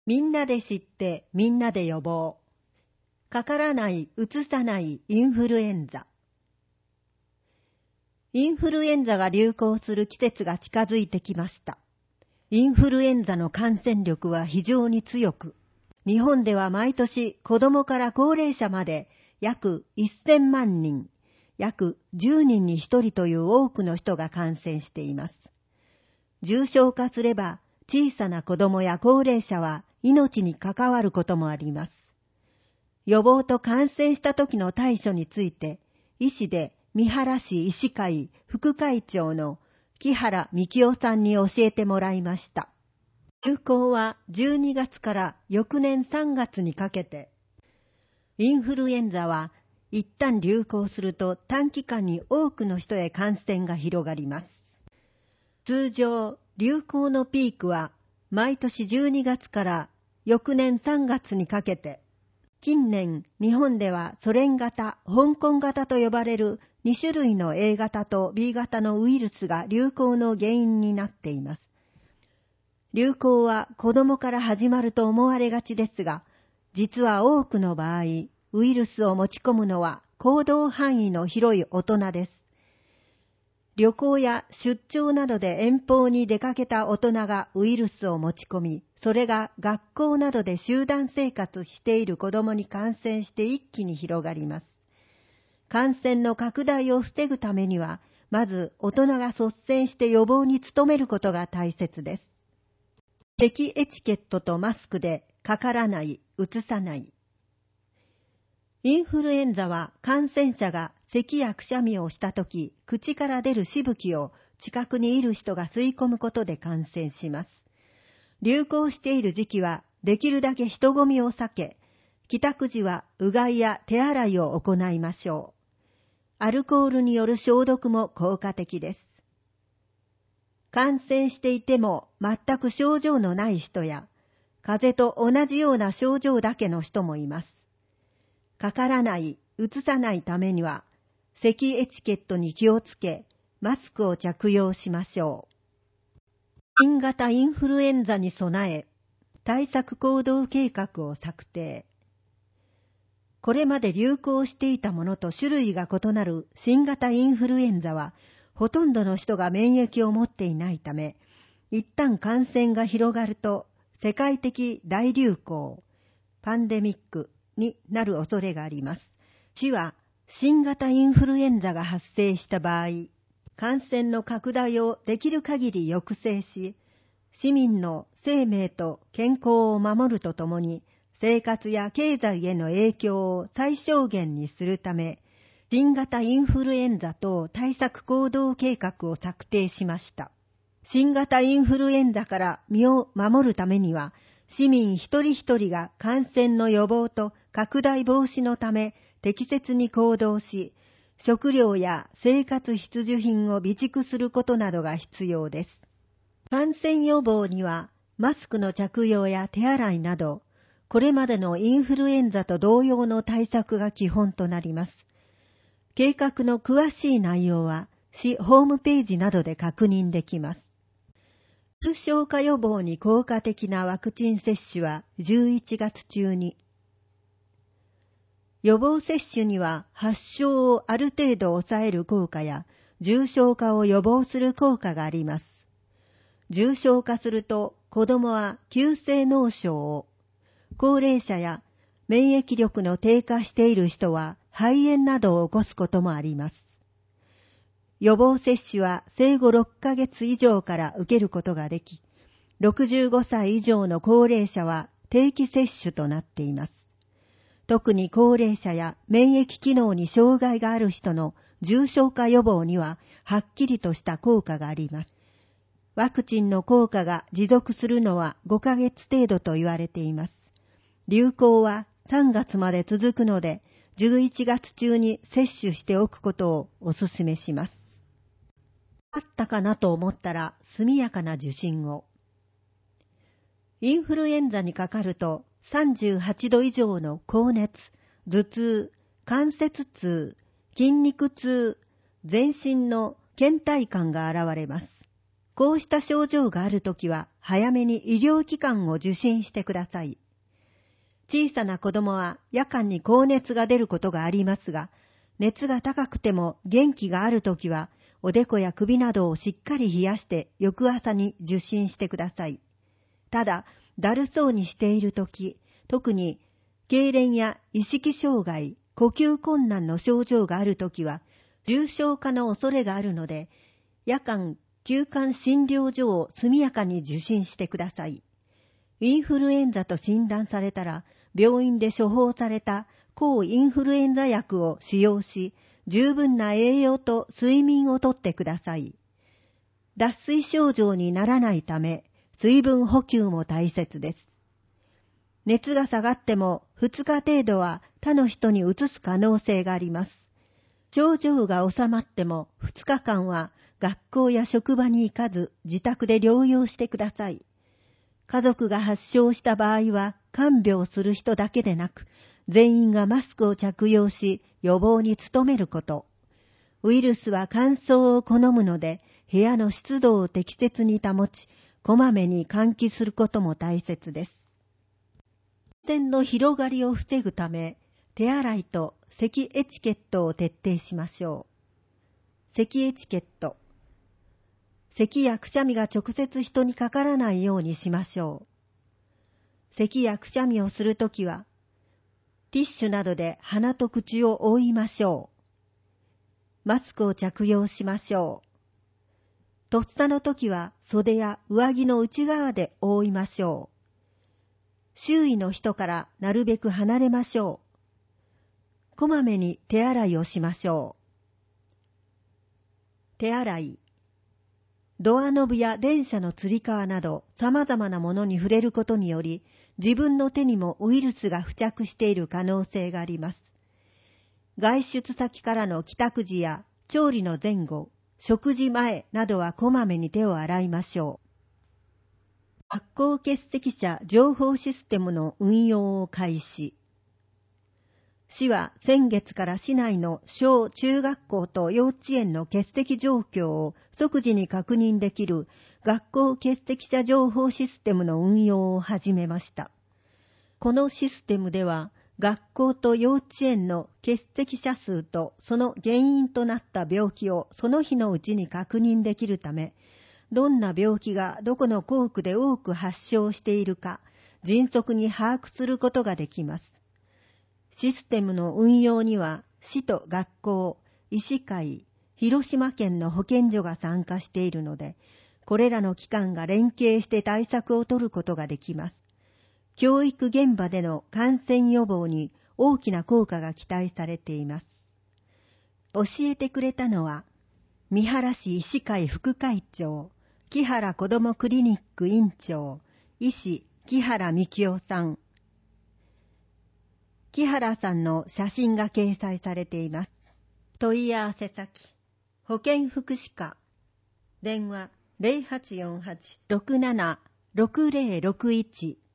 みんなで知ってみんなで予防。かからない、うつさないインフルエンザ。インフルエンザが流行する季節が近づいてきました。インフルエンザの感染力は非常に強く、日本では毎年子供から高齢者まで約1000万人、約10人に1人という多くの人が感染しています。重症化すれば小さな子供や高齢者は命に関わることもあります。予防と感染した時の対処について、医師で三原市医師会副会長の木原幹夫さんに教えてもらいました。流行は12月から翌年3月にかけて、インフルエンザは一旦流行すると短期間に多くの人へ感染が広がります。通常、流行のピークは毎年12月から翌年3月にかけて、近年日本ではソ連型、香港型と呼ばれる2種類の A 型と B 型のウイルスが流行の原因になっています。流行は子供から始まると思われがちですが、実は多くの場合、ウイルスを持ち込むのは行動範囲の広い大人です。旅行や出張などで遠方に出かけた大人がウイルスを持ち込み、それが学校などで集団生活している子供に感染して一気に広がります。感染の拡大を防ぐためには、まず大人が率先して予防に努めることが大切です。咳エチケットとマスクでかからない、うつさない。インフルエンザは感染者が咳やくしゃみをしたとき、口から出るしぶきを近くにいる人が吸い込むことで感染します。流行している時期はできるだけ人混みを避け、帰宅時はうがいや手洗いを行いましょう。アルコールによる消毒も効果的です。感染していても全く症状のない人や、風邪と同じような症状だけの人もいます。かからない、うつさないためには、咳エチケットに気をつけ、マスクを着用しましょう。新型インフルエンザに備え、対策行動計画を策定。これまで流行していたものと種類が異なる新型インフルエンザは、ほとんどの人が免疫を持っていないため、一旦感染が広がると、世界的大流行、パンデミックになる恐れがあります。市は、新型インフルエンザが発生した場合、感染の拡大をできる限り抑制し、市民の生命と健康を守るとともに、生活や経済への影響を最小限にするため、新型インフルエンザ等対策行動計画を策定しました。新型インフルエンザから身を守るためには、市民一人一人が感染の予防と拡大防止のため適切に行動し、食料や生活必需品を備蓄することなどが必要です。感染予防には、マスクの着用や手洗いなど、これまでのインフルエンザと同様の対策が基本となります。計画の詳しい内容は、市ホームページなどで確認できます。重症化予防に効果的なワクチン接種は11月中に。予防接種には発症をある程度抑える効果や重症化を予防する効果があります。重症化すると子どもは急性脳症を、高齢者や免疫力の低下している人は肺炎などを起こすこともあります。予防接種は生後6ヶ月以上から受けることができ、65歳以上の高齢者は定期接種となっています。特に高齢者や免疫機能に障害がある人の重症化予防にははっきりとした効果があります。ワクチンの効果が持続するのは5ヶ月程度と言われています。流行は3月まで続くので、11月中に接種しておくことをお勧めします。あったかなと思ったら速やかな受診を。インフルエンザにかかると38度以上の高熱、頭痛、関節痛、筋肉痛、全身の倦怠感が現れます。 こうした症状があるときは早めに医療機関を受診してください。小さな子供は夜間に高熱が出ることがありますが、熱が高くても元気があるときは、おでこや首などをしっかり冷やして翌朝に受診してください。ただ、だるそうにしているとき、特に痙攣や意識障害、呼吸困難の症状があるときは、重症化の恐れがあるので、夜間急患診療所を速やかに受診してください。インフルエンザと診断されたら、病院で処方された抗インフルエンザ薬を使用し、十分な栄養と睡眠をとってください。脱水症状にならないため、水分補給も大切です。熱が下がっても2日程度は他の人にうつす可能性があります。症状が収まっても2日間は学校や職場に行かず自宅で療養してください。家族が発症した場合は看病する人だけでなく、全員がマスクを着用し予防に努めること。ウイルスは乾燥を好むので、部屋の湿度を適切に保ち、こまめに換気することも大切です。感染の広がりを防ぐため、手洗いと咳エチケットを徹底しましょう。咳エチケット。咳やくしゃみが直接人にかからないようにしましょう。咳やくしゃみをするときは、ティッシュなどで鼻と口を覆いましょう。マスクを着用しましょう。とっさのときは袖や上着の内側で覆いましょう。周囲の人からなるべく離れましょう。こまめに手洗いをしましょう。手洗い。ドアノブや電車のつり革など様々なものに触れることにより、自分の手にもウイルスが付着している可能性があります。外出先からの帰宅時や調理の前後、食事前などはこまめに手を洗いましょう。学校欠席者情報システムの運用を開始。市は先月から市内の小中学校と幼稚園の欠席状況を即時に確認できる学校欠席者情報システムの運用を始めました。このシステムでは学校と幼稚園の欠席者数とその原因となった病気をその日のうちに確認できるため、どんな病気がどこの校区で多く発症しているか迅速に把握することができます。システムの運用には市と学校、医師会、広島県の保健所が参加しているので、これらの機関が連携して対策を取ることができます。教育現場での感染予防に大きな効果が期待されています。教えてくれたのは、三原市医師会副会長、木原子どもクリニック院長、医師木原幹夫さん。木原さんの写真が掲載されています。問い合わせ先、保健福祉課、電話 0848-67-6061